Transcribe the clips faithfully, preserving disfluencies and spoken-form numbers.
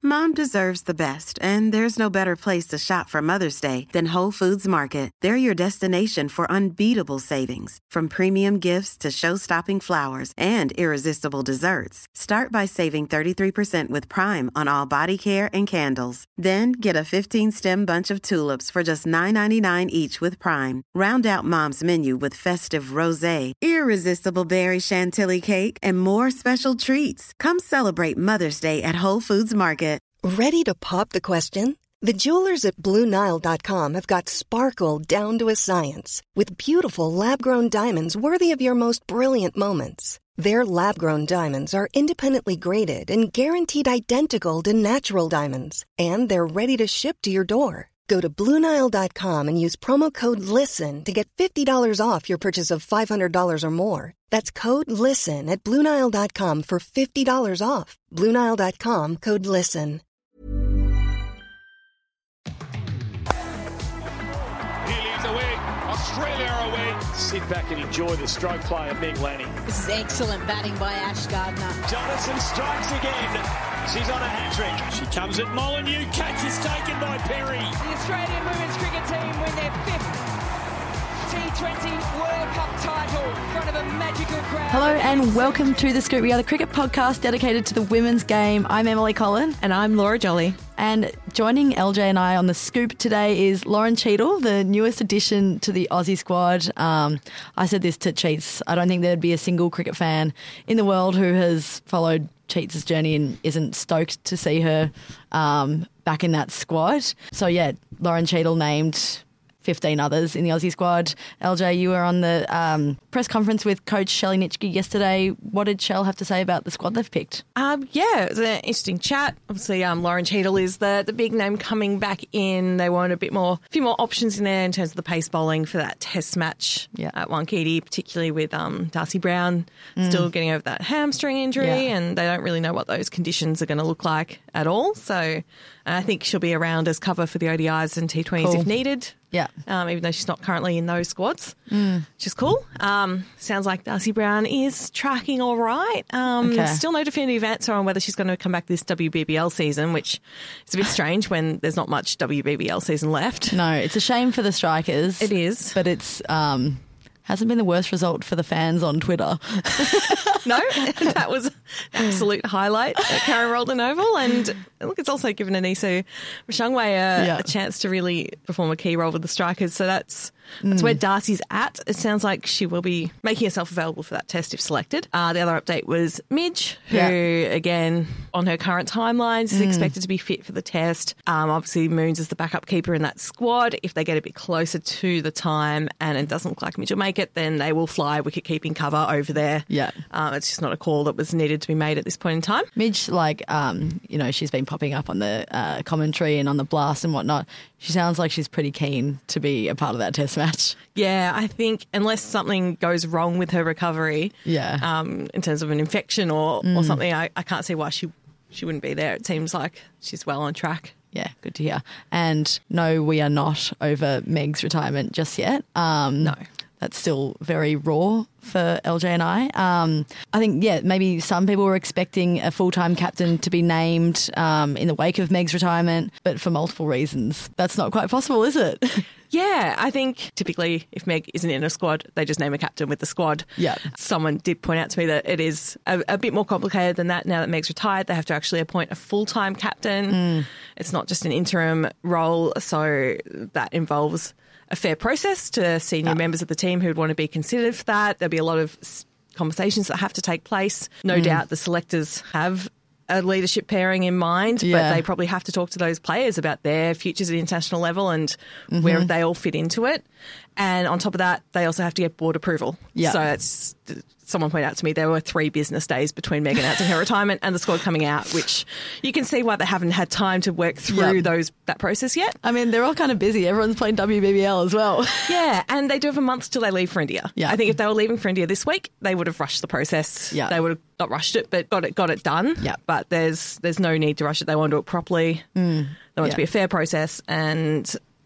Mom deserves the best, and there's no better place to shop for Mother's Day than Whole Foods Market. They're your destination for unbeatable savings, from premium gifts to show-stopping flowers and irresistible desserts. Start by saving thirty-three percent with Prime on all body care and candles. Then get a fifteen-stem bunch of tulips for just nine ninety-nine each with Prime. Round out Mom's menu with festive rosé, irresistible berry chantilly cake, and more special treats. Come celebrate Mother's Day at Whole Foods Market. Ready to pop the question? The jewelers at Blue Nile dot com have got sparkle down to a science with beautiful lab-grown diamonds worthy of your most brilliant moments. Their lab-grown diamonds are independently graded and guaranteed identical to natural diamonds, and they're ready to ship to your door. Go to Blue Nile dot com and use promo code LISTEN to get fifty dollars off your purchase of five hundred dollars or more. That's code LISTEN at Blue Nile dot com for fifty dollars off. Blue Nile dot com, code LISTEN. Away, Australia are away. Sit back and enjoy the stroke play of Meg Lanning. This is excellent batting by Ash Gardner. Jonathan strikes again. She's on a hat-trick. She comes at Molyneux. Catch is taken by Perry. The Australian women's cricket team win their fifth T twenty World Cup title in front of a magical crowd. Hello and welcome to The Scoop. We are the cricket podcast dedicated to the women's game. I'm Emily Collin. And I'm Laura Jolly. And joining L J and I on The Scoop today is Lauren Cheadle, the newest addition to the Aussie squad. Um, I said this to Cheats. I don't think there'd be a single cricket fan in the world who has followed Cheats' journey and isn't stoked to see her um, back in that squad. So, yeah, Lauren Cheadle named fifteen others in the Aussie squad. L J, you were on the um, press conference with Coach Shelley Nitschke yesterday. What did Shell have to say about the squad they've picked? Um, yeah, it was an interesting chat. Obviously, um, Lauren Cheadle is the, the big name coming back in. They want a bit more, a few more options in there in terms of the pace bowling for that test match yeah. at Wankhede, particularly with um, Darcy Brown mm. still getting over that hamstring injury, yeah. and they don't really know what those conditions are going to look like at all. So I think she'll be around as cover for the O D Is and T twenties cool. if needed. Yeah. Um, even though she's not currently in those squads, mm. which is cool. Um, sounds like Darcy Brown is tracking all right. Um, okay. Still no definitive answer on whether she's going to come back this W B B L season, which is a bit strange when there's not much W B B L season left. No, it's a shame for the Strikers. It is. But it's um, hasn't been the worst result for the fans on Twitter. No, that was an absolute highlight at Karen Roldan Oval. And look, it's also given Anisa Mashangwe a, yeah. a chance to really perform a key role with the Strikers. So that's that's mm. where Darcy's at. It sounds like she will be making herself available for that test if selected. Uh, the other update was Midge, who, yeah. again, on her current timelines, is mm. expected to be fit for the test. Um, obviously, Moons is the backup keeper in that squad. If they get a bit closer to the time and it doesn't look like Midge will make it, then they will fly wicket-keeping cover over there. Yeah. Um, it's just not a call that was needed to be made at this point in time. Midge, like, um, you know, she's been popping up on the uh, commentary and on the blast and whatnot. She sounds like she's pretty keen to be a part of that test match. Yeah, I think unless something goes wrong with her recovery, yeah, um, in terms of an infection or, mm. or something, I, I can't see why she she wouldn't be there. It seems like she's well on track. Yeah, good to hear. And no, we are not over Meg's retirement just yet. Um, no. That's still very raw for L J and I. Um, I think, yeah, maybe some people were expecting a full-time captain to be named um, in the wake of Meg's retirement, but for multiple reasons, that's not quite possible, is it? Yeah, I think typically if Meg isn't in a squad, they just name a captain with the squad. Yeah. Someone did point out to me that it is a, a bit more complicated than that now that Meg's retired. They have to actually appoint a full-time captain. Mm. It's not just an interim role, so that involves a fair process to senior yeah. members of the team who would want to be considered for that. There'll be a lot of conversations that have to take place. No mm. doubt the selectors have a leadership pairing in mind, yeah. but they probably have to talk to those players about their futures at international level and mm-hmm. where they all fit into it. And on top of that, they also have to get board approval. Yeah. So it's, someone pointed out to me there were three business days between Meg announcing her retirement and the squad coming out, which you can see why they haven't had time to work through yep. those that process yet. I mean, they're all kind of busy. Everyone's playing W B B L as well. Yeah, and they do have a month till they leave for India. Yeah. I think if they were leaving for India this week, they would have rushed the process. Yeah. They would have not rushed it, but got it got it done. Yeah. But there's there's no need to rush it. They want to do it properly. Mm. They want it yeah. to be a fair process, and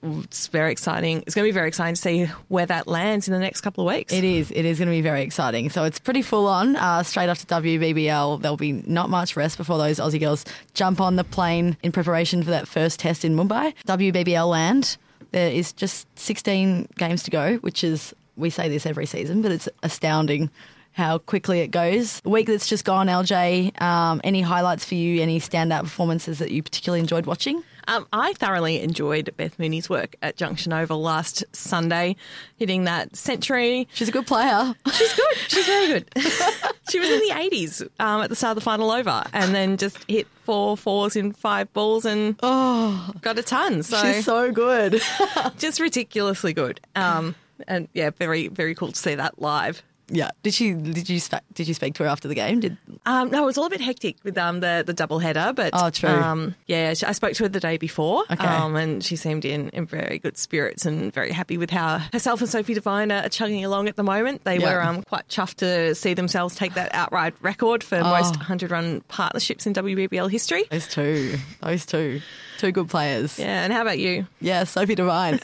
it's very exciting. It's going to be very exciting to see where that lands in the next couple of weeks. It is. It is going to be very exciting. So it's pretty full on. Uh, straight after W B B L, there'll be not much rest before those Aussie girls jump on the plane in preparation for that first test in Mumbai. W B B L land, there is just sixteen games to go, which is, we say this every season, but it's astounding how quickly it goes. The week that's just gone, L J, um, any highlights for you, any standout performances that you particularly enjoyed watching? Um, I thoroughly enjoyed Beth Mooney's work at Junction Oval last Sunday, hitting that century. She's a good player. She's good. She's very good. She was in the eighties um, at the start of the final over and then just hit four fours in five balls and oh, got a ton. So she's so good. Just ridiculously good. Um, and, yeah, very, very cool to see that live. Yeah. Did she? Did you? Did you speak to her after the game? Did um, no, it was all a bit hectic with um the the double header, but oh, true. Um, yeah, I spoke to her the day before. Okay. Um, and she seemed in, in very good spirits and very happy with how herself and Sophie Devine are chugging along at the moment. They yeah. were um quite chuffed to see themselves take that outright record for oh. most hundred run partnerships in W B B L history. Those two, those two, two good players. Yeah, and how about you? Yeah, Sophie Devine.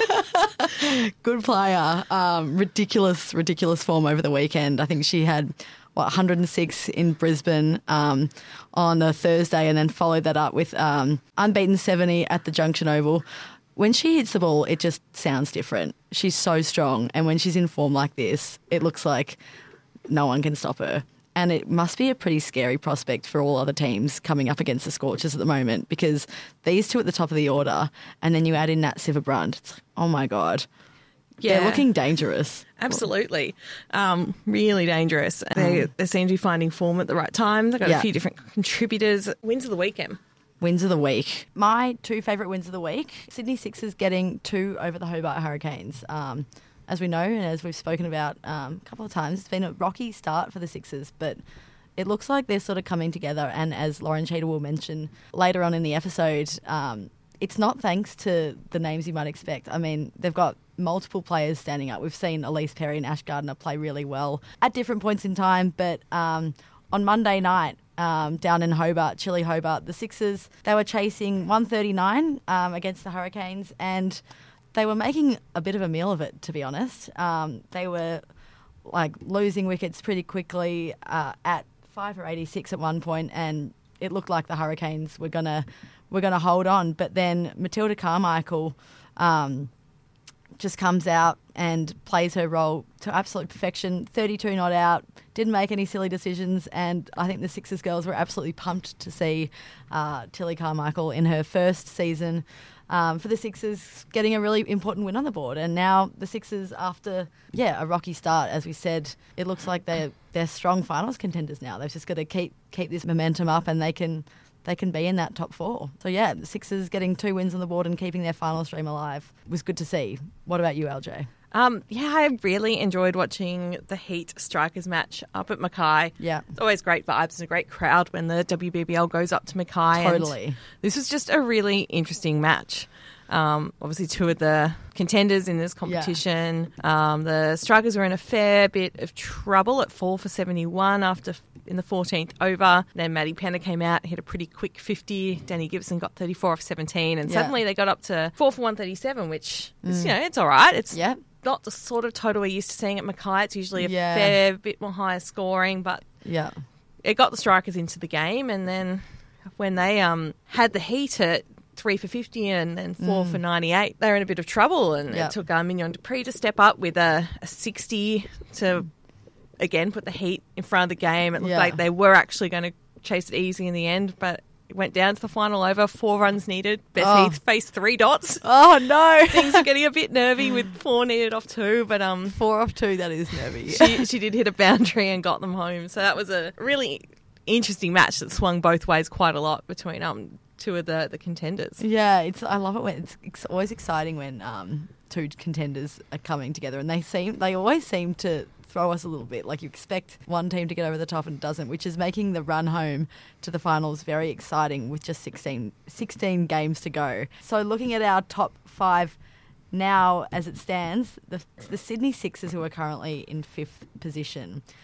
Good player. Um, ridiculous, ridiculous form over the weekend. I think she had, what, one hundred six in Brisbane um, on the Thursday and then followed that up with um, unbeaten seventy at the Junction Oval. When she hits the ball, it just sounds different. She's so strong. And when she's in form like this, it looks like no one can stop her. And it must be a pretty scary prospect for all other teams coming up against the Scorchers at the moment, because these two at the top of the order, and then you add in Nat Sciver-Brunt. It's like, oh, my God. Yeah. They're looking dangerous. Absolutely. Um, really dangerous. They, they seem to be finding form at the right time. They've got yeah. a few different contributors. Wins of the weekend. Wins of the week. My two favourite wins of the week, Sydney Sixers getting two over the Hobart Hurricanes. Um As we know and as we've spoken about um, a couple of times, it's been a rocky start for the Sixers, but it looks like they're sort of coming together. And as Lauren Cheadle will mention later on in the episode, um, it's not thanks to the names you might expect. I mean, they've got multiple players standing up. We've seen Elise Perry and Ash Gardner play really well at different points in time, but um, on Monday night, Um, down in Hobart, Chile Hobart, the Sixers, they were chasing one thirty-nine um, against the Hurricanes, and they were making a bit of a meal of it, to be honest. Um, they were like losing wickets pretty quickly uh, at five for eighty-six at one point, and it looked like the Hurricanes were gonna were gonna hold on. But then Matilda Carmichael um, just comes out and plays her role to absolute perfection. thirty-two not out, didn't make any silly decisions, and I think the Sixers girls were absolutely pumped to see uh, Tilly Carmichael in her first season um, for the Sixers getting a really important win on the board. And now the Sixers, after yeah a rocky start, as we said, it looks like they're they're strong finals contenders now. They've just got to keep keep this momentum up, and they can they can be in that top four. So yeah, the Sixers getting two wins on the board and keeping their finals dream alive was good to see. What about you, L J? Um, yeah, I really enjoyed watching the Heat Strikers match up at Mackay. Yeah. It's always great vibes and a great crowd when the W B B L goes up to Mackay. Totally. And this was just a really interesting match. Um, obviously, two of the contenders in this competition. Yeah. Um, the Strikers were in a fair bit of trouble at four for seventy-one after in the fourteenth over. Then Maddie Penner came out, hit a pretty quick fifty. Danny Gibson got thirty-four off seventeen, and yeah. suddenly they got up to four for one thirty-seven, which mm. is, you know, it's all right. It's yeah. not the sort of total we're used to seeing at Mackay. It's usually a yeah. fair bit more higher scoring, but yeah, it got the Strikers into the game. And then when they um had the Heat at three for fifty and then four mm. for ninety-eight, they were in a bit of trouble, and yep. it took uh, Mignon Dupree to step up with a, a sixty to again put the Heat in front of the game. It looked yeah. like they were actually going to chase it easy in the end, but it went down to the final over, four runs needed. Beth oh. Heath faced three dots. Oh, no. Things are getting a bit nervy with four needed off two, but um, four off two, that is nervy. she, she did hit a boundary and got them home. So that was a really interesting match that swung both ways quite a lot between um two of the, the contenders. Yeah, it's I love it when it's, it's always exciting when um two contenders are coming together, and they seem they always seem to throw us a little bit. Like, you expect one team to get over the top and it doesn't, which is making the run home to the finals very exciting with just sixteen, sixteen games to go. So looking at our top five now as it stands, the, the Sydney Sixers, who are currently in fifth position,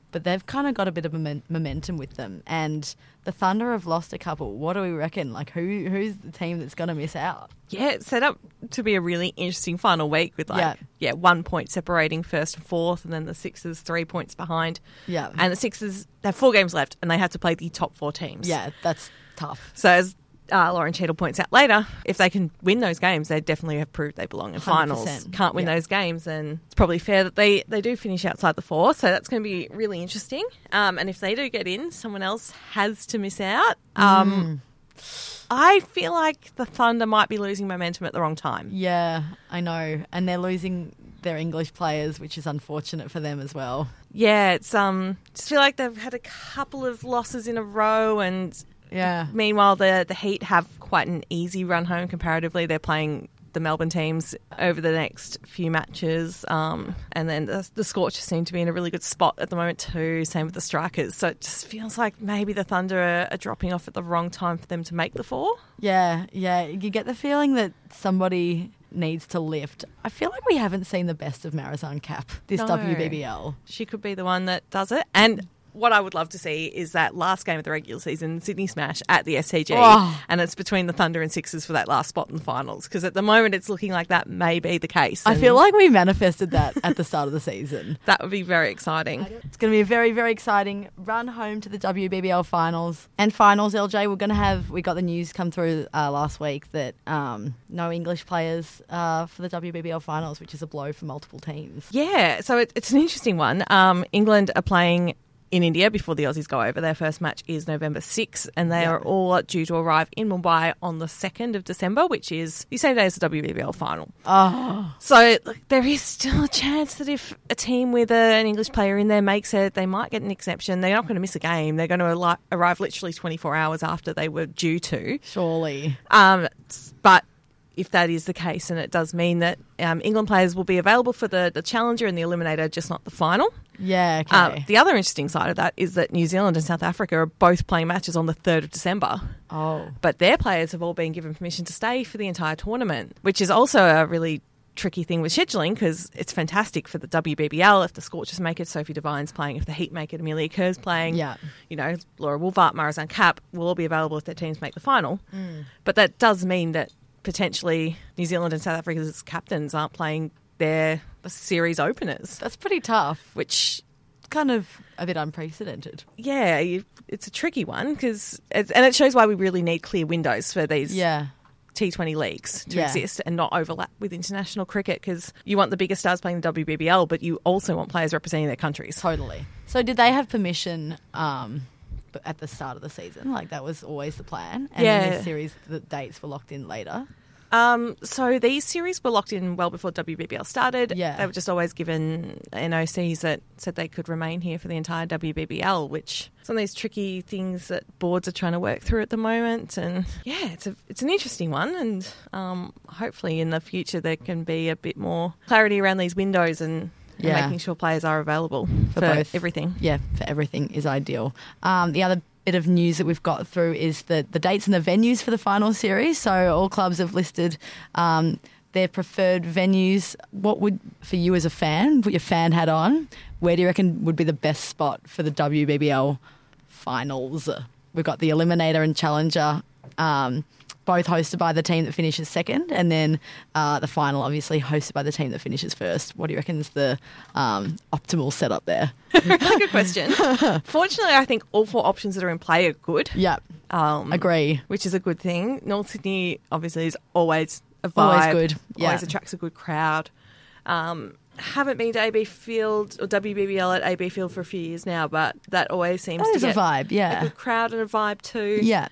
but they've kind of got a bit of momen- momentum with them. And the Thunder have lost a couple. What do we reckon? Like, who who's the team that's going to miss out? Yeah, it's set up to be a really interesting final week with like, Yeah. yeah, one point separating first and fourth, and then the Sixers three points behind. Yeah. And the Sixers, they have four games left, and they have to play the top four teams. Yeah, that's tough. So as uh, Lauren Cheadle points out later, if they can win those games, they definitely have proved they belong in one hundred finals. percent. Can't win Yeah. those games, then it's probably fair that they, they do finish outside the four. So that's going to be really interesting. Um, and if they do get in, someone else has to miss out. Um, Mm. I feel like the Thunder might be losing momentum at the wrong time. Yeah, I know. And they're losing their English players, which is unfortunate for them as well. Yeah, it's um, just feel like they've had a couple of losses in a row, and Yeah. meanwhile the the Heat have quite an easy run home comparatively. They're playing the Melbourne teams over the next few matches, um, and then the, the Scorchers seem to be in a really good spot at the moment too. Same with the Strikers. So it just feels like maybe the Thunder are, are dropping off at the wrong time for them to make the four. Yeah, yeah. You get the feeling that somebody needs to lift. I feel like we haven't seen the best of Marizanne Kapp this No. W B B L. She could be the one that does it. And what I would love to see is that last game of the regular season, Sydney Smash at the S C G, Oh. and it's between the Thunder and Sixers for that last spot in the finals. Because at the moment, it's looking like that may be the case. I and feel like we manifested that at the start of the season. that would be very exciting. It's going to be a very, very exciting run home to the W B B L finals. And finals, L J, we're going to have, we got the news come through uh, last week that um, no English players uh, for the W B B L finals, which is a blow for multiple teams. Yeah, so it, it's an interesting one. Um, England are playing in India before the Aussies go over. Their first match is November sixth, and they Yeah. are all due to arrive in Mumbai on the second of December, which is the same day as the W B B L final. Oh, So look, there is still a chance that if a team with a, an English player in there makes it, they might get an exception. They're not going to miss a game. They're going to al- arrive literally twenty-four hours after they were due to. surely. Um, but if that is the case, and it does mean that um, England players will be available for the, the Challenger and the Eliminator, just not the final. Yeah, okay. Um, the other interesting side of that is that New Zealand and South Africa are both playing matches on the third of December. oh. But their players have all been given permission to stay for the entire tournament, which is also a really tricky thing with scheduling, because it's fantastic for the W B B L if the Scorchers make it, Sophie Devine's playing, if the Heat make it, Amelia Kerr's playing. Yeah. You know, Laura Wolvart, Marizanne Kapp will all be available if their teams make the final. Mm. But that does mean that potentially New Zealand and South Africa's captains aren't playing their series openers, That's pretty tough. which... Kind of a bit unprecedented. Yeah, you, it's a tricky one, because and it shows why we really need clear windows for these Yeah. T twenty leagues to Yeah. exist and not overlap with international cricket, because you want the biggest stars playing the W B B L, but you also want players representing their countries. Totally. So did they have permission um, b- at the start of the season? Like that was always the plan? And Yeah. in this series, the dates were locked in later? Um, so these series were locked in well before W B B L started. Yeah. They were just always given N O Cs that said they could remain here for the entire W B B L, which is one of these tricky things that boards are trying to work through at the moment. And yeah, it's a it's an interesting one, and um, hopefully in the future there can be a bit more clarity around these windows and, and Yeah. making sure players are available for, For both. everything. Yeah, for everything is ideal. Um, the other bit of news that we've got through is the, the dates and the venues for the final series. So all clubs have listed um, their preferred venues. What would, for you as a fan, put your fan hat on, where do you reckon would be the best spot for the W B B L finals? We've got the Eliminator and Challenger, um, both hosted by the team that finishes second, and then uh, the final obviously hosted by the team that finishes first. What do you reckon is the um, optimal setup there? Really good question. Fortunately, I think all four options that are in play are good. Yeah, Um, agree. which is a good thing. North Sydney obviously is always a vibe. Always good, yeah. Always attracts a good crowd. Um, haven't been to A B Field or W B B L at A B Field for a few years now, but that always seems That to is a get vibe, yeah. a good crowd and a vibe too. Yeah,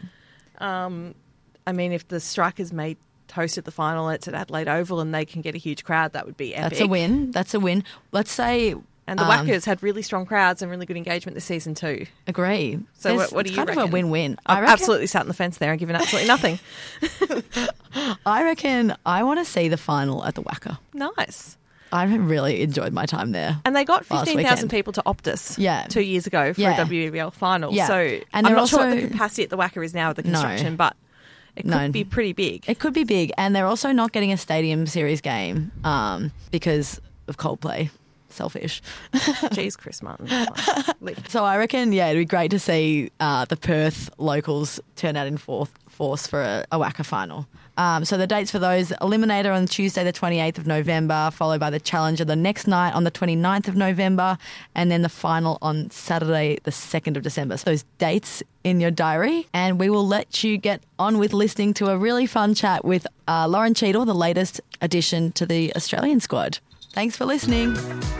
Um, I mean, if the Strikers made hosted the final, it's at Adelaide Oval, and they can get a huge crowd, that would be epic. that's a win. That's a win. Let's say... And the um, Wackers had really strong crowds and really good engagement this season too. Agree. So There's- what, what do it's you kind reckon? of a win-win. I've I reckon, absolutely sat on the fence there and given absolutely nothing. I reckon I want to see the final at the Wacker. Nice. I really enjoyed my time there. And they got Last fifteen thousand weekend. people to Optus Yeah. two years ago for Yeah. a W B B L final. Yeah. So And I'm they're not sure what also- the capacity at the Wacker is now with the No. construction, but it could No. be pretty big. It could be big, and they're also not getting a stadium series game um, because of Coldplay. selfish. Jeez, Chris Martin. So I reckon, yeah, it'd be great to see uh, the Perth locals turn out in fourth force for a, a W A C A final. Um, so the dates for those: Eliminator on Tuesday the twenty-eighth of November, followed by the Challenger the next night on the twenty-ninth of November, and then the final on Saturday the second of December. So those dates in your diary, and we will let you get on with listening to a really fun chat with uh, Lauren Cheadle, the latest addition to the Australian squad. Thanks for listening.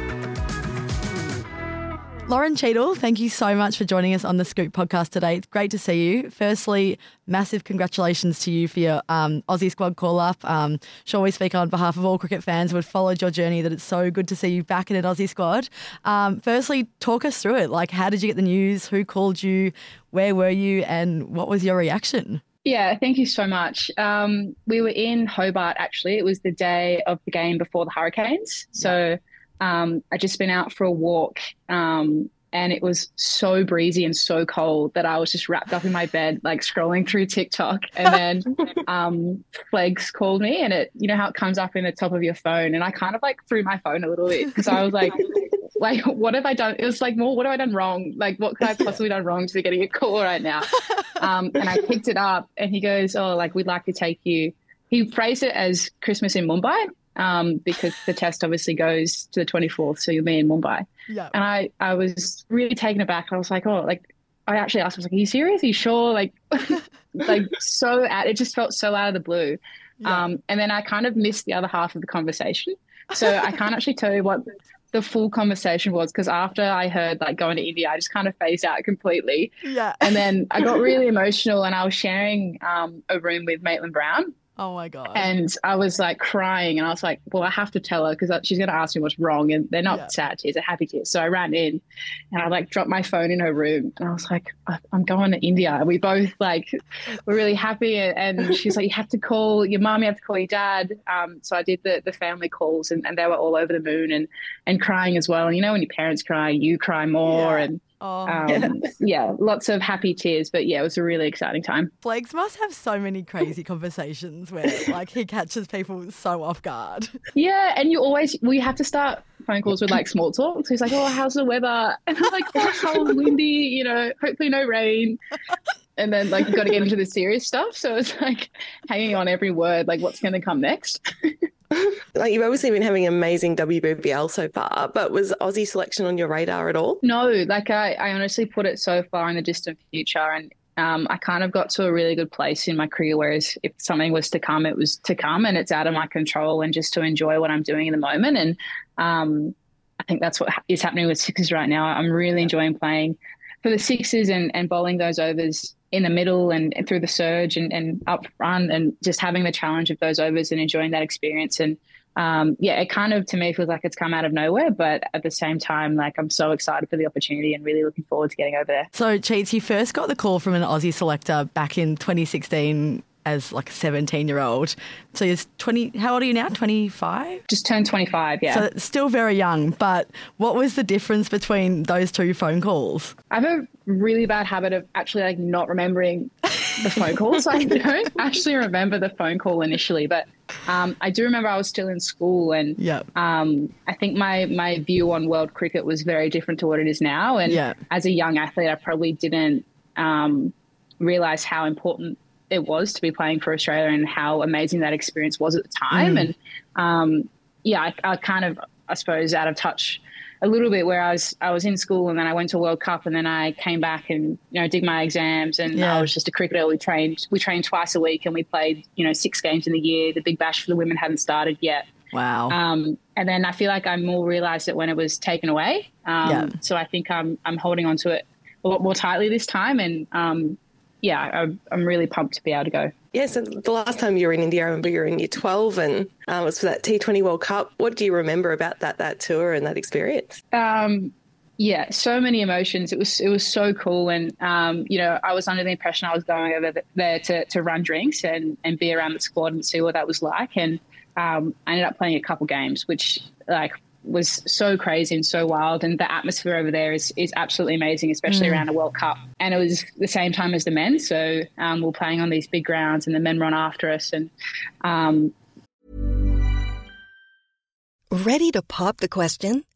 Lauren Cheadle, thank you so much for joining us on the Scoop podcast today. It's great to see you. Firstly, massive congratulations to you for your um, Aussie squad call-up. Um, sure we speak on behalf of all cricket fans who have followed your journey, that it's so good to see you back in an Aussie squad. Um, firstly, talk us through it. Like, how did you get the news? Who called you? Where were you? And what was your reaction? Yeah, thank you so much. Um, we were in Hobart, actually. It was the day of the game before the Hurricanes. So... Yeah. Um, I'd just been out for a walk um, and it was so breezy and so cold that I was just wrapped up in my bed, like scrolling through TikTok. And then um, Flegs called me, and it, you know how it comes up in the top of your phone. And I kind of like threw my phone a little bit because I was like, like, what have I done? It was like, more, what have I done wrong? Like, what could I possibly done wrong to be getting a call right now? Um, and I picked it up and he goes, oh, like, we'd like to take you. He phrased it as Christmas in Mumbai. Um, because the test obviously goes to the twenty-fourth, so you'll be in Mumbai. Yeah. And I, I was really taken aback. I was like, oh, like, I actually asked, I was like, are you serious? Are you sure? Like, like so, out, it just felt so out of the blue. Yeah. Um, and then I kind of missed the other half of the conversation. So I can't actually tell you what the full conversation was, because after I heard like going to India, I just kind of phased out completely. Yeah. And then I got really emotional, and I was sharing um, a room with Maitland Brown. Oh, my God. And I was like crying, and I was like, well, I have to tell her because she's going to ask me what's wrong. And they're not yeah. sad tears, they're happy tears. So I ran in and I like dropped my phone in her room, and I was like, I'm going to India. And we both like, we're really happy. And she's like, you have to call your mum, you have to call your dad. Um, so I did the, the family calls, and, and they were all over the moon and, and crying as well. And you know, when your parents cry, you cry more. Yeah. And Oh, um, yeah. yeah, lots of happy tears, but yeah, it was a really exciting time. Flegs must have so many crazy conversations where like he catches people so off guard. Yeah, and you always, we have to start phone calls with like small talk. So he's like, oh, how's the weather? And I'm like, oh, how windy, you know, hopefully no rain. And then like, you've got to get into the serious stuff. So it's like hanging on every word, like what's going to come next. Like, you've obviously been having amazing W B B L so far, but was Aussie selection on your radar at all? No, like I, I honestly put it so far in the distant future, and um, I kind of got to a really good place in my career, whereas if something was to come, it was to come, and it's out of my control, and just to enjoy what I'm doing in the moment. And um, I think that's what is happening with Sixers right now. I'm really enjoying playing for the Sixers and, and bowling those overs in the middle and, and through the surge and, and up front, and just having the challenge of those overs and enjoying that experience. And um, yeah, it kind of, to me, feels like it's come out of nowhere, but at the same time, like, I'm so excited for the opportunity and really looking forward to getting over there. So, Cheats, you first got the call from an Aussie selector back in twenty sixteen as like a seventeen-year-old. So you're twenty, how old are you now, twenty-five? Just turned twenty-five, yeah. So still very young, but what was the difference between those two phone calls? I have a really bad habit of actually like not remembering the phone calls. I don't actually remember the phone call initially, but um, I do remember I was still in school, and yep. um, I think my, my view on world cricket was very different to what it is now. And yep. as a young athlete, I probably didn't um, realise how important it was to be playing for Australia and how amazing that experience was at the time. Mm. And um, yeah, I, I kind of, I suppose, out of touch a little bit, where I was, I was in school, and then I went to World Cup, and then I came back and, you know, did my exams, and yeah. I was just a cricketer. We trained, we trained twice a week, and we played, you know, six games in the year. The Big Bash for the women hadn't started yet. Wow. Um, and then I feel like I more realised it when it was taken away. Um, yeah. So I think I'm, I'm holding on to it a lot more tightly this time. And, um, yeah, I'm, I'm really pumped to be able to go. Yeah, so the last time you were in India, I remember you were in year twelve, and um, it was for that T twenty World Cup. What do you remember about that that tour and that experience? Um, yeah, so many emotions. It was it was so cool, and um, you know, I was under the impression I was going over there to to run drinks and and be around the squad and see what that was like. And um, I ended up playing a couple games, which like was so crazy and so wild, and the atmosphere over there is is absolutely amazing, especially mm. around a World Cup. And it was the same time as the men, so um, we're playing on these big grounds, and the men run after us. And um, ready to pop the question?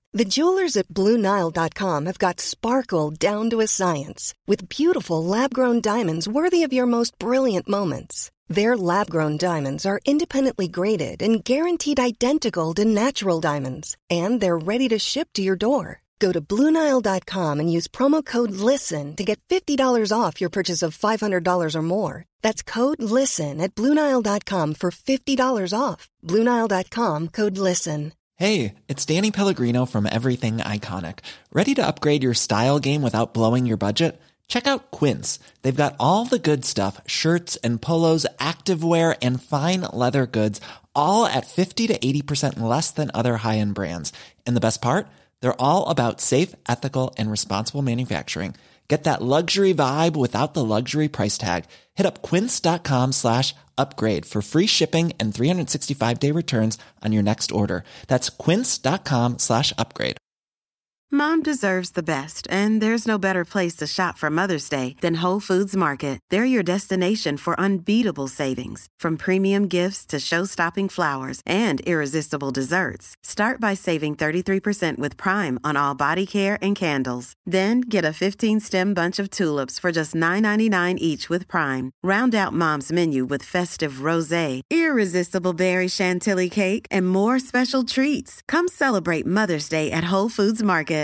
The jewelers at Blue Nile dot com have got sparkle down to a science with beautiful lab-grown diamonds worthy of your most brilliant moments. Their lab-grown diamonds are independently graded and guaranteed identical to natural diamonds, and they're ready to ship to your door. Go to Blue Nile dot com and use promo code LISTEN to get fifty dollars off your purchase of five hundred dollars or more. That's code LISTEN at Blue Nile dot com for fifty dollars off. Blue Nile dot com, code LISTEN. Hey, it's Danny Pellegrino from Everything Iconic. Ready to upgrade your style game without blowing your budget? Check out Quince. They've got all the good stuff, shirts and polos, activewear, and fine leather goods, all at fifty to eighty percent less than other high-end brands. And the best part? They're all about safe, ethical, and responsible manufacturing. Get that luxury vibe without the luxury price tag. Hit up quince.com slash upgrade for free shipping and three sixty-five day returns on your next order. That's quince.com slash upgrade. Mom deserves the best, and there's no better place to shop for Mother's Day than Whole Foods Market. They're your destination for unbeatable savings, from premium gifts to show-stopping flowers and irresistible desserts. Start by saving thirty-three percent with Prime on all body care and candles. Then get a fifteen-stem bunch of tulips for just nine ninety-nine each with Prime. Round out Mom's menu with festive rosé, irresistible berry chantilly cake, and more special treats. Come celebrate Mother's Day at Whole Foods Market.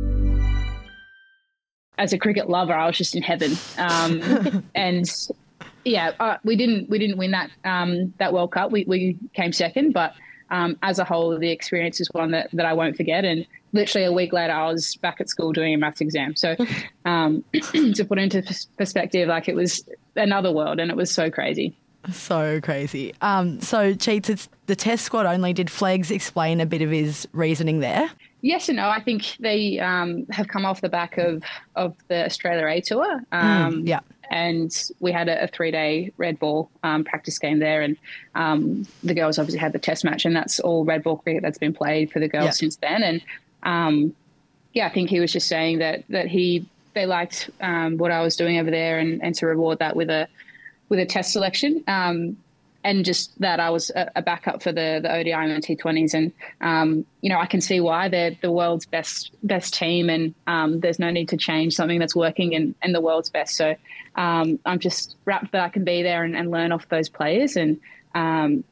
As a cricket lover, I was just in heaven. Um, and yeah, uh, we didn't we didn't win that um, that World Cup. We we came second, but um, as a whole, the experience is one that, that I won't forget. And literally a week later, I was back at school doing a maths exam. So um, to put into perspective, like it was another world, and it was so crazy. So crazy. Um, so, Cheats, it's the Test squad only. Did Fleggs explain a bit of his reasoning there? Yes and no. I think they um, have come off the back of, of the Australia A Tour. Um, mm, yeah. And we had a, a three-day red ball um, practice game there, and um, the girls obviously had the Test match, and that's all red ball cricket that's been played for the girls yeah. since then. And, um, yeah, I think he was just saying that that he they liked um, what I was doing over there, and, and to reward that with a with a Test selection. Um, and just that I was a, a backup for the, the O D I and the T twenties. And, um, you know, I can see why they're the world's best best team, and um, there's no need to change something that's working and, and the world's best. So um, I'm just rapt that I can be there and, and learn off those players. And, um,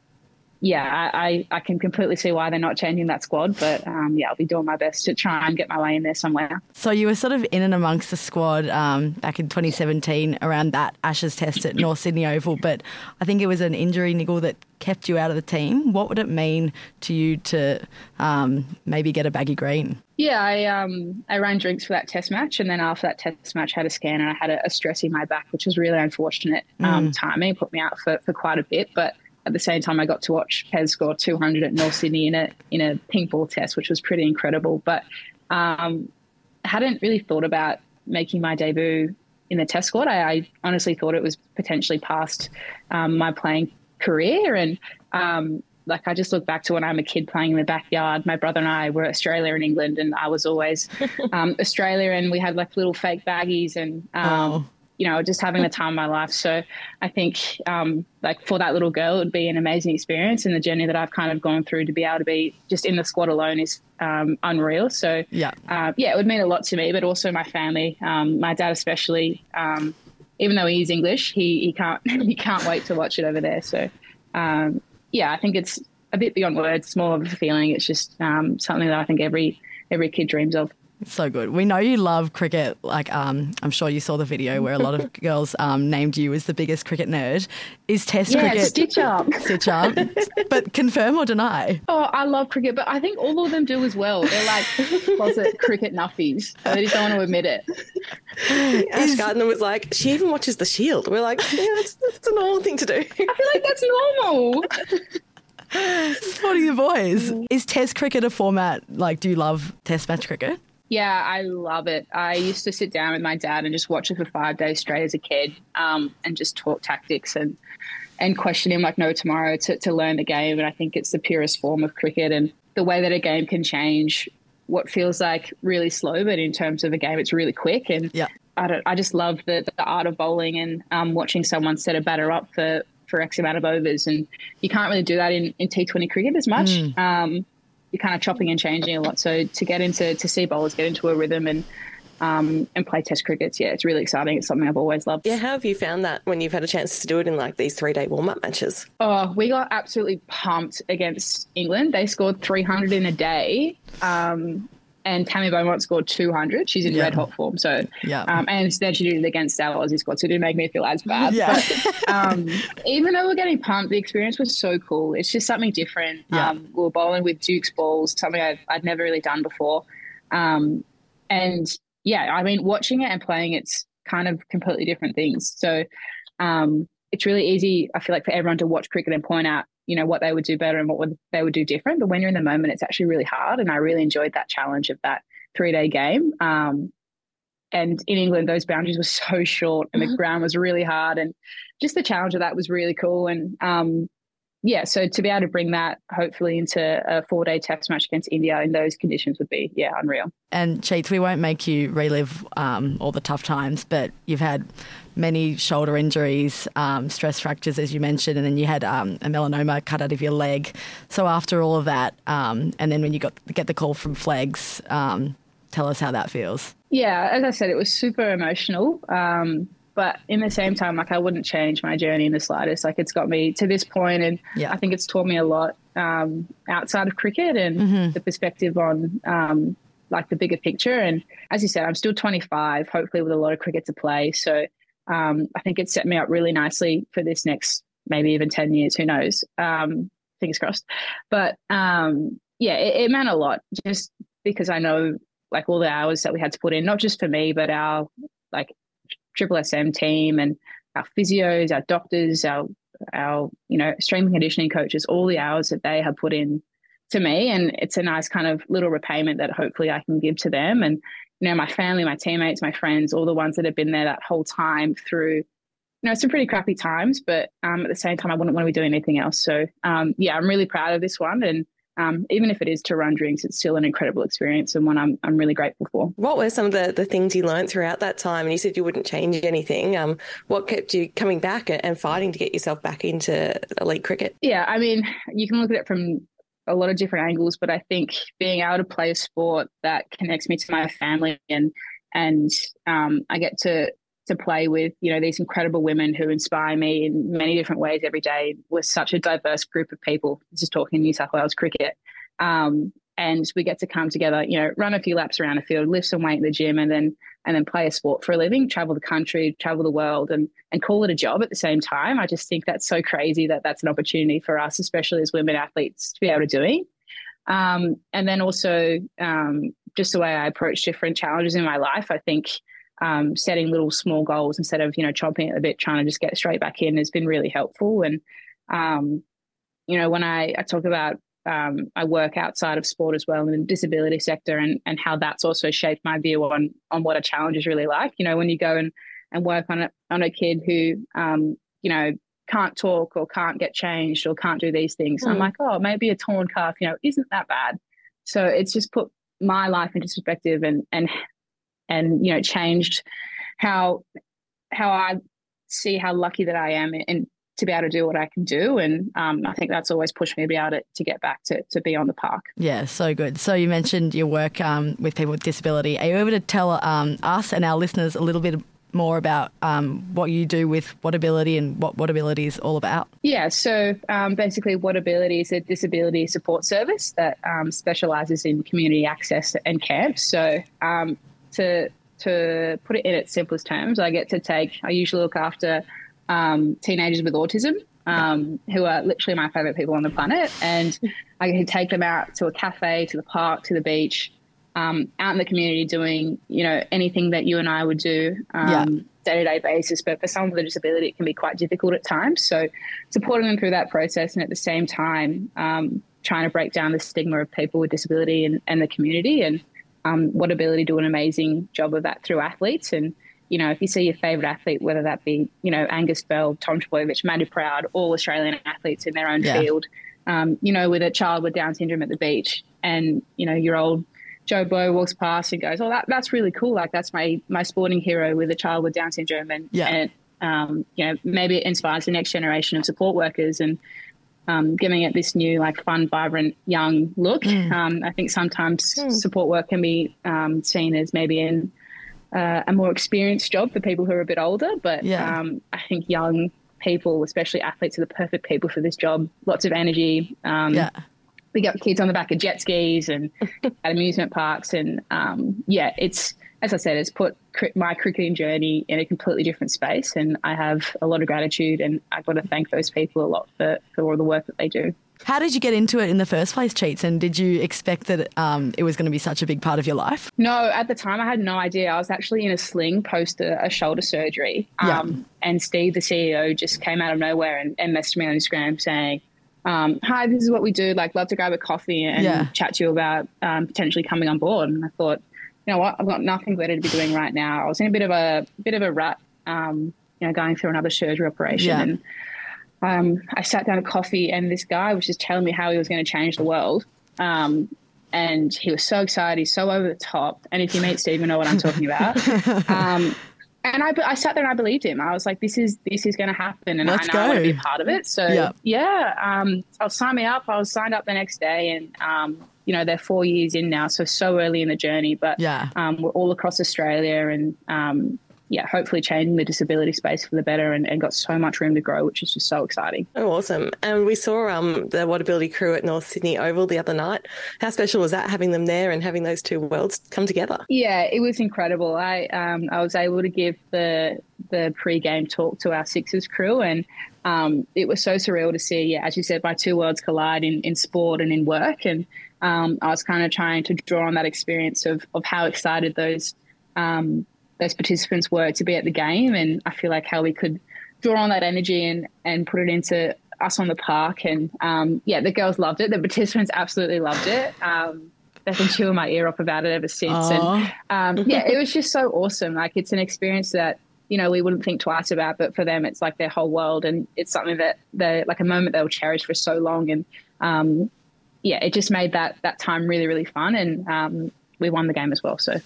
yeah, I, I can completely see why they're not changing that squad. But, um, yeah, I'll be doing my best to try and get my way in there somewhere. So you were sort of in and amongst the squad um, back in twenty seventeen around that Ashes Test at North Sydney Oval, but I think it was an injury niggle that kept you out of the team. What would it mean to you to um, maybe get a baggy green? Yeah, I um, I ran drinks for that Test match, and then after that Test match, I had a scan and I had a, a stress in my back, which was really unfortunate um, mm. timing. It put me out for, for quite a bit, but at the same time, I got to watch Pez score two hundred at North Sydney in a in a pink ball test, which was pretty incredible. But um, I hadn't really thought about making my debut in the Test squad. I, I honestly thought it was potentially past um, my playing career. And um, like I just look back to when I'm a kid playing in the backyard. My brother and I were Australia and England, and I was always um, Australia, and we had like little fake baggies and. Um, oh. You know, just having the time of my life. So I think um, like for that little girl, it would be an amazing experience, and the journey that I've kind of gone through to be able to be just in the squad alone is um, unreal. So yeah, uh, yeah, it would mean a lot to me, but also my family, um, my dad especially. Um, even though he's English, he he can't he can't wait to watch it over there. So um, yeah, I think it's a bit beyond words. It's more of a feeling. It's just um, something that I think every every kid dreams of. So good. We know you love cricket. Like, um, I'm sure you saw the video where a lot of girls um, named you as the biggest cricket nerd. Is Test yeah, cricket... stitch up. Stitch up. But confirm or deny? Oh, I love cricket, but I think all of them do as well. They're like closet cricket nuffies. So they just don't want to admit it. Ash Gardner was like, she even watches The Shield. We're like, yeah, that's, that's a normal thing to do. I feel like that's normal. Sporting the boys. Is Test cricket a format, like, do you love Test match cricket? Yeah, I love it. I used to sit down with my dad and just watch it for five days straight as a kid, um, and just talk tactics and and question him like no tomorrow to, to learn the game. And I think it's the purest form of cricket, and the way that a game can change what feels like really slow, but in terms of a game, it's really quick. And yeah. I, don't, I just love the, the art of bowling and um, watching someone set a batter up for, for X amount of overs. And you can't really do that in, in T twenty cricket as much. Mm. Um, you're kind of chopping and changing a lot. So to get into to see bowlers get into a rhythm and um, and play Test crickets, yeah, it's really exciting. It's something I've always loved. Yeah, how have you found that when you've had a chance to do it in like these three day warm up matches? Oh, we got absolutely pumped against England. They scored three hundred in a day. Um, And Tammy Beaumont scored two hundred. She's in yeah. red hot form. So, yeah. um, and then she did it against our Aussie squad. So it didn't make me feel as bad. Yeah. But um, even though we're getting pumped, the experience was so cool. It's just something different. Yeah. Um, we were bowling with Duke's balls, something I've, I'd never really done before. Um, and yeah, I mean, watching it and playing it's kind of completely different things. So um, it's really easy, I feel like, for everyone to watch cricket and point out, you know, what they would do better and what would they would do different. But when you're in the moment, it's actually really hard. And I really enjoyed that challenge of that three-day game. Um, and in England, those boundaries were so short and the ground was really hard. And just the challenge of that was really cool. And, um, yeah, so to be able to bring that hopefully into a four-day Test match against India in those conditions would be, yeah, unreal. And, Cheats, we won't make you relive um, all the tough times, but you've had many shoulder injuries, um, stress fractures, as you mentioned, and then you had um, a melanoma cut out of your leg. So after all of that, um, and then when you got get the call from Fleggs, um, tell us how that feels. Yeah, as I said, it was super emotional. Um, but in the same time, like I wouldn't change my journey in the slightest. Like it's got me to this point, and yeah. I think it's taught me a lot um, outside of cricket and mm-hmm. the perspective on um, like the bigger picture. And as you said, I'm still twenty-five, hopefully with a lot of cricket to play. So um, I think it's set me up really nicely for this next maybe even ten years. Who knows? Um, fingers crossed. But um, yeah, it, it meant a lot just because I know like all the hours that we had to put in, not just for me, but our like Triple S M team and our physios, our doctors, our, our, you know, strength and conditioning coaches, all the hours that they have put in to me. And it's a nice kind of little repayment that hopefully I can give to them. And, you know, my family, my teammates, my friends, all the ones that have been there that whole time through, you know, some pretty crappy times, but um, at the same time, I wouldn't want to be doing anything else. So, um, yeah, I'm really proud of this one. And Um, even if it is to run drinks, it's still an incredible experience and one I'm I'm really grateful for. What were some of the, the things you learned throughout that time? And you said you wouldn't change anything. Um, what kept you coming back and fighting to get yourself back into elite cricket? Yeah, I mean, you can look at it from a lot of different angles, but I think being able to play a sport that connects me to my family and and um, I get to to play with, you know, these incredible women who inspire me in many different ways every day. We're such a diverse group of people, just talking New South Wales cricket. Um, and we get to come together, you know, run a few laps around a field, lift some weight in the gym, and then and then play a sport for a living, travel the country, travel the world, and and call it a job at the same time. I just think that's so crazy that that's an opportunity for us, especially as women athletes, to be able to do. Um, and then also um, just the way I approach different challenges in my life, I think Um, setting little small goals instead of, you know, chomping at the bit, trying to just get straight back in has been really helpful. And, um, you know, when I, I talk about, um, I work outside of sport as well in the disability sector and, and how that's also shaped my view on, on what a challenge is really like. You know, when you go and, and work on a, on a kid who, um, you know, can't talk or can't get changed or can't do these things. Mm. I'm like, oh, maybe a torn calf, you know, isn't that bad. So it's just put my life into perspective and, and, and, you know, changed how how I see how lucky that I am and to be able to do what I can do. And um, I think that's always pushed me to be able to, to get back to, to be on the park. Yeah, so good. So you mentioned your work um, with people with disability. Are you able to tell um, us and our listeners a little bit more about um, what you do with Whatability and what Whatability is all about? Yeah, so um, basically Whatability is a disability support service that um, specialises in community access and camps. So um, to to put it in its simplest terms, I get to take, I usually look after um, teenagers with autism um, who are literally my favourite people on the planet. And I can take them out to a cafe, to the park, to the beach, um, out in the community doing, you know, anything that you and I would do um, yeah. day-to-day basis. But for someone with a disability, it can be quite difficult at times. So supporting them through that process and at the same time um, trying to break down the stigma of people with disability and, and the community. And Um, Whatability do an amazing job of that through athletes. And, you know, if you see your favourite athlete, whether that be, you know, Angus Bell, Tom Trbojevic, Maddie Proud, all Australian athletes in their own yeah. field, um, you know, with a child with Down syndrome at the beach and, you know, your old Joe Blow walks past and goes, oh, that, that's really cool. Like that's my, my sporting hero with a child with Down syndrome. And, yeah. and um, you know, maybe it inspires the next generation of support workers. And um, giving it this new, like, fun, vibrant, young look. Mm. Um, I think sometimes Mm. support work can be um, seen as maybe in uh, a more experienced job for people who are a bit older, but Yeah. um, I think young people, especially athletes, are the perfect people for this job. Lots of energy. Um, Yeah. We got kids on the back of jet skis and at amusement parks, and um, yeah, it's, as I said, it's put cri- my cricketing journey in a completely different space, and I have a lot of gratitude, and I've got to thank those people a lot for, for all the work that they do. How did you get into it in the first place, Cheats? And did you expect that um, it was going to be such a big part of your life? No, at the time I had no idea. I was actually in a sling post a, a shoulder surgery. Yeah. Um, and Steve, the C E O, just came out of nowhere and, and messaged me on Instagram saying, um, hi, this is what we do. Like, love to grab a coffee and Yeah. chat to you about um, potentially coming on board. And I thought, you know what, I've got nothing better to be doing right now. I was in a bit of a bit of a rut, um, you know, going through another surgery operation. Yeah. And um, I sat down at coffee, and this guy was just telling me how he was going to change the world. Um, and he was so excited. He's so over the top. And if you meet Steve, you know what I'm talking about. Um, and I, I sat there and I believed him. I was like, this is this is going to happen, and Let's I know I want to go. be a part of it. So, Yeah. yeah, um, I'll sign me up. I was signed up the next day, and, um, you know, they're four years in now, so so early in the journey. But Yeah. um, we're all across Australia, and, um, yeah, hopefully changing the disability space for the better, and, and got so much room to grow, which is just so exciting. Oh, awesome. And we saw um, the Whatability crew at North Sydney Oval the other night. How special was that, having them there and having those two worlds come together? Yeah, it was incredible. I um, I was able to give the the pre-game talk to our Sixers crew, and um, it was so surreal to see, yeah, as you said, my two worlds collide in, in sport and in work. And um, I was kind of trying to draw on that experience of of how excited those um, those participants were to be at the game, and I feel like how we could draw on that energy and and put it into us on the park. And um, yeah, the girls loved it. The participants absolutely loved it. Um, they've been chewing my ear off about it ever since. Aw. And um, yeah, it was just so awesome. Like, it's an experience that, you know, we wouldn't think twice about, but for them, it's like their whole world, and it's something that they like a moment they'll cherish for so long. And um, yeah, it just made that that time really, really fun. And um, we won the game as well. So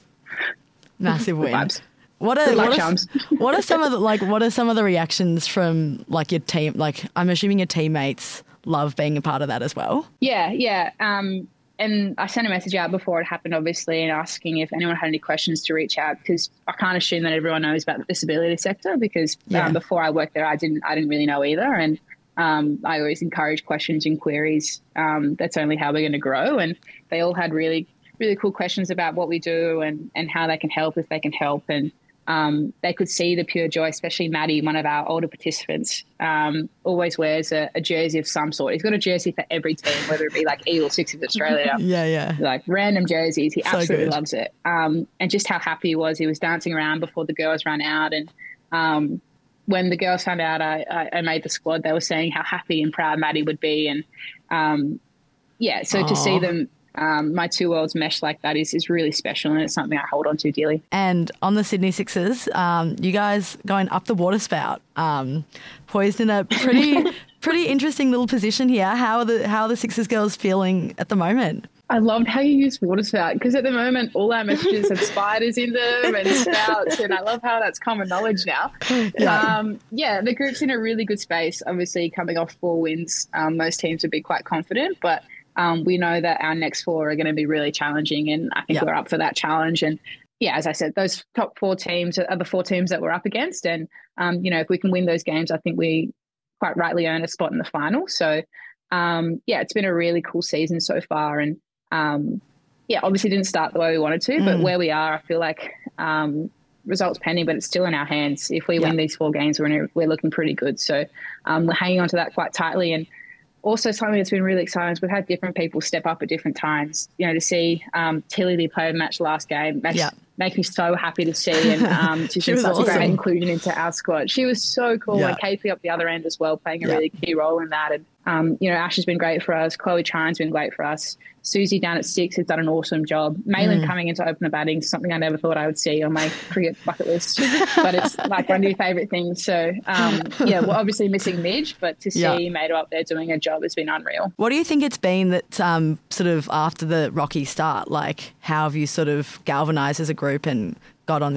Massive win. vibes. What are Good luck, what are, chums. what are some of the like what are some of the reactions from like your team? Like, I'm assuming your teammates love being a part of that as well. Yeah, yeah. Um, and I sent a message out before it happened, obviously, and asking if anyone had any questions to reach out, because I can't assume that everyone knows about the disability sector, because Yeah. um, before I worked there, I didn't I didn't really know either. And um, I always encourage questions and queries. Um, that's only how we're going to grow. And they all had really, really cool questions about what we do and, and how they can help if they can help. And Um, they could see the pure joy, especially Maddie, one of our older participants, um, always wears a, a jersey of some sort. He's got a jersey for every team, whether it be like E or Sixers Australia. Yeah, yeah. Like random jerseys. He So absolutely good. loves it. Um, and just how happy he was. He was dancing around before the girls ran out. And um, when the girls found out I, I, I made the squad, they were saying how happy and proud Maddie would be. And um, yeah, so to see Aw. them, um, my two worlds mesh like that is, is really special, and it's something I hold on to dearly. And on the Sydney Sixers, um, you guys going up the water spout, um, poised in a pretty pretty interesting little position here. How are the how are the Sixers girls feeling at the moment? I loved how you used water spout, because at the moment all our messages have spiders in them and spouts, and I love how that's common knowledge now. Yeah. Um, yeah, the group's in a really good space. Obviously, coming off four wins, um, most teams would be quite confident, but um, we know that our next four are going to be really challenging, and I think Yeah. we're up for that challenge. And yeah, as I said, those top four teams are the four teams that we're up against, and um, you know, if we can win those games, I think we quite rightly earn a spot in the final. So um, yeah, it's been a really cool season so far, and Um, yeah, obviously didn't start the way we wanted to, but Mm. where we are, I feel like um, results pending, but it's still in our hands. If we Yeah. win these four games, we're, in a, we're looking pretty good. So um, we're hanging on to that quite tightly. And also something that's been really exciting is we've had different people step up at different times. You know, to see um, Tilly Lee play a match last game makes, Yeah. makes me so happy to see. And um, she's She been was such a awesome. great inclusion into our squad. She was so cool. Yeah. And Casey up the other end as well, playing a Yeah. really key role in that. And Um, you know, Ash has been great for us. Chloe Chine's been great for us. Susie down at six has done an awesome job. Malin Mm. coming into opener batting, something I never thought I would see on my cricket bucket list, but it's like my new favourite thing. So, um, yeah, we're obviously missing Midge, but to see Yeah. Mato up there doing a job has been unreal. What do you think it's been that um, sort of after the rocky start, like how have you sort of galvanised as a group and got on this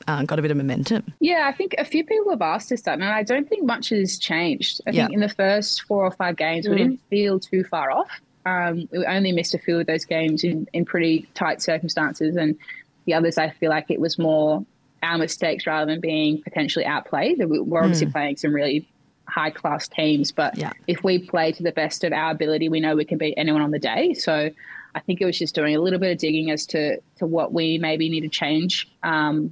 uh, got a bit of momentum? Yeah, I think a few people have asked us that, and I don't think much has changed. I Yeah. think in the first four or five games, we Mm. didn't feel too far off. Um, we only missed a few of those games in, in pretty tight circumstances, and the others, I feel like it was more our mistakes rather than being potentially outplayed. We- We're obviously Mm. playing some really high-class teams, but Yeah. if we play to the best of our ability, we know we can beat anyone on the day. So I think it was just doing a little bit of digging as to to what we maybe need to change, um,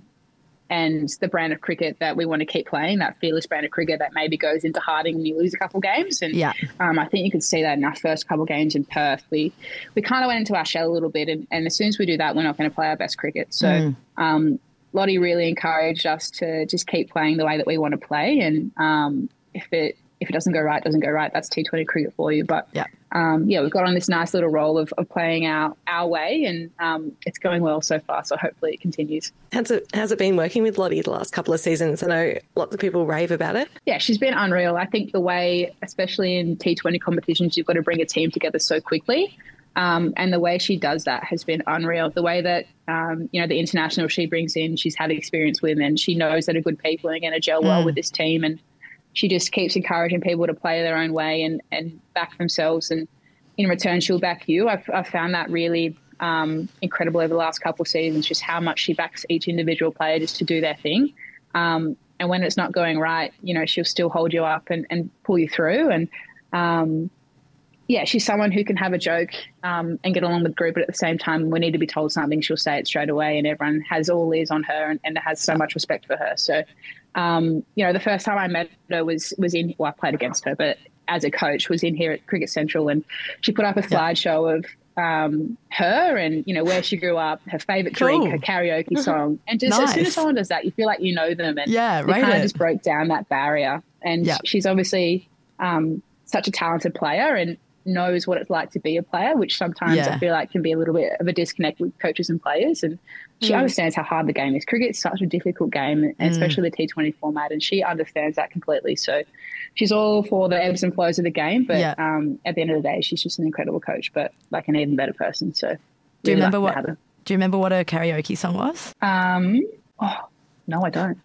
and the brand of cricket that we want to keep playing, that fearless brand of cricket that maybe goes into Harding and you lose a couple games. And Yeah. um, I think you could see that in our first couple games in Perth. We we kind of went into our shell a little bit, and, and as soon as we do that, we're not going to play our best cricket. So Mm. um, Lottie really encouraged us to just keep playing the way that we want to play, and um, if it if it doesn't go right, it doesn't go right. That's T twenty cricket for you. But Yeah. um, yeah, we've got on this nice little roll of, of playing our, our way, and um, it's going well so far. So hopefully it continues. How's it, how's it been working with Lottie the last couple of seasons? I know lots of people rave about it. Yeah, she's been unreal. I think the way, especially in T twenty competitions, you've got to bring a team together so quickly. Um, and the way she does that has been unreal. The way that, um, you know, the international she brings in, she's had experience with, and she knows that are good people and going to gel well Mm. with this team. And she just keeps encouraging people to play their own way and, and back themselves. And in return, she'll back you. I've, I've found that really um, incredible over the last couple of seasons, just how much she backs each individual player just to do their thing. Um, and when it's not going right, you know, she'll still hold you up and, and pull you through. And, um, yeah, she's someone who can have a joke um, and get along with the group, but at the same time, when we need to be told something, she'll say it straight away, and everyone has all ears on her and, and has so much respect for her. So, um, you know, the first time I met her was was in, well, I played against her, but as a coach was in here at Cricket Central, and she put up a slideshow of um, her and, you know, where she grew up, her favourite Cool. drink, her karaoke song. And just as soon Nice. as someone does that, you feel like you know them. And Yeah, it rate kind of it. just broke down that barrier. And Yeah. she's obviously um, such a talented player and knows what it's like to be a player, which sometimes Yeah. I feel like can be a little bit of a disconnect with coaches and players. And she Mm. understands how hard the game is. Cricket is such a difficult game, and especially the T twenty format, and she understands that completely. So she's all for the ebbs and flows of the game, but Yeah. um, at the end of the day, she's just an incredible coach, but like an even better person. So Do you really remember lucky what? to have her. Do you remember what her karaoke song was? Um, oh, no, I don't.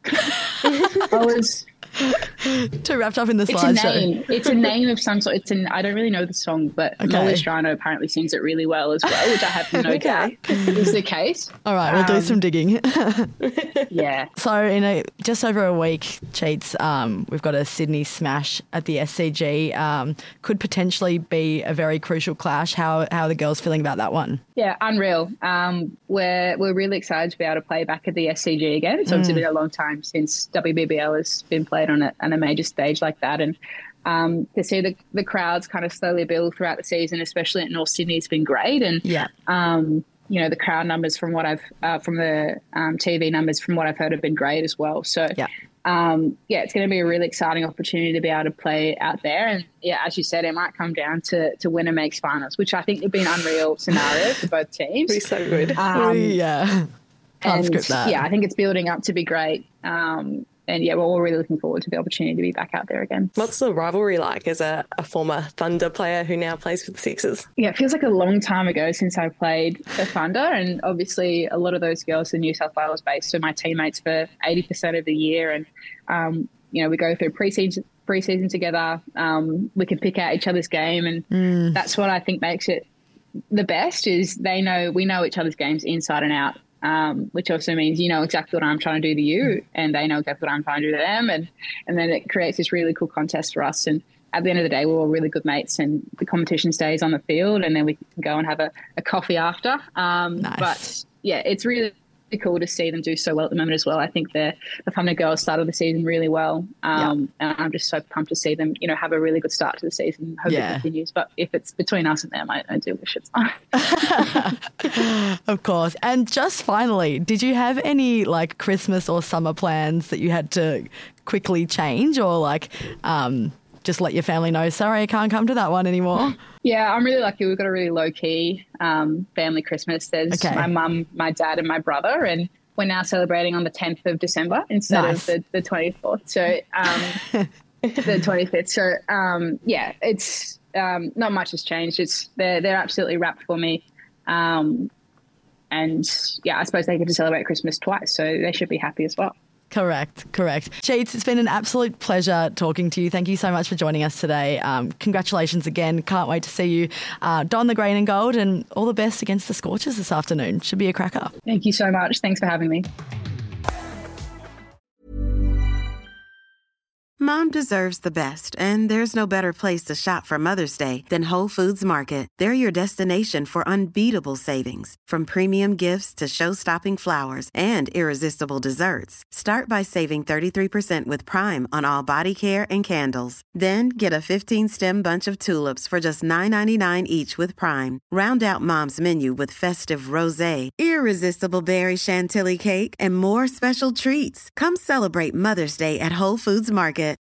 I was... Too wrapped up in the It's a slideshow. name. It's a name of some sort. It's an. I don't really know the song, but Okay. Molly Strano apparently sings it really well as well, which I have no doubt is the case. All right, we'll do Um, some digging. Yeah. So in a just over a week, Cheats, um, we've got a Sydney smash at the S C G. Um, could potentially be a very crucial clash. How how are the girls feeling about that one? Yeah, unreal. Um, we're we're really excited to be able to play back at the S C G again. It's obviously been a long time since W B B L has been played on a, on a major stage like that, and um, to see the the crowds kind of slowly build throughout the season, especially at North Sydney, has been great. And Yeah. um, you know, the crowd numbers from what I've uh, from the um, T V numbers from what I've heard have been great as well. So Yeah. um, yeah, it's going to be a really exciting opportunity to be able to play out there. And yeah, as you said, it might come down to, to winner makes finals, which I think would be an unreal scenario for both teams. It'd be so good. Um, yeah. Can't and script that. yeah, I think it's building up to be great. Um, and yeah, we're all really looking forward to the opportunity to be back out there again. What's the rivalry like as a, a former Thunder player who now plays for the Sixers? Yeah, it feels like a long time ago since I played for Thunder, and obviously a lot of those girls are New South Wales based, so my teammates for eighty percent of the year, and um, you know, we go through pre-season, pre-season together. Um, we can pick out each other's game, and that's what I think makes it the best. Is they know we know each other's games inside and out. Um, which also means you know exactly what I'm trying to do to you, and they know exactly what I'm trying to do to them, and and then it creates this really cool contest for us. And at the end of the day, we're all really good mates, and the competition stays on the field, and then we can go and have a, a coffee after. Um, Nice. But yeah, it's really cool to see them do so well at the moment as well. I think the the Thunder girls started the season really well, um, and I'm just so pumped to see them, you know, have a really good start to the season. Hope Yeah. it continues. But if it's between us and them, I, I do wish it's not. Of course. And just finally, did you have any like Christmas or summer plans that you had to quickly change, or like um, just let your family know, sorry, I can't come to that one anymore? Yeah, I'm really lucky. We've got a really low-key um, family Christmas. There's Okay. my mum, my dad, and my brother, and we're now celebrating on the tenth of December instead Nice. of the, the twenty-fourth. So um, the twenty-fifth. So um, yeah, it's um, not much has changed. It's they're they're absolutely wrapped for me. Um, and yeah, I suppose they get to celebrate Christmas twice, so they should be happy as well. Correct, correct. Cheats, it's been an absolute pleasure talking to you. Thank you so much for joining us today. Um, congratulations again. Can't wait to see you uh, don the green and gold, and all the best against the Scorchers this afternoon. Should be a cracker. Thank you so much. Thanks for having me. Mom deserves the best, and there's no better place to shop for Mother's Day than Whole Foods Market. They're your destination for unbeatable savings, from premium gifts to show-stopping flowers and irresistible desserts. Start by saving thirty-three percent with Prime on all body care and candles. Then get a fifteen-stem bunch of tulips for just nine ninety-nine each with Prime. Round out Mom's menu with festive rosé, irresistible berry chantilly cake, and more special treats. Come celebrate Mother's Day at Whole Foods Market.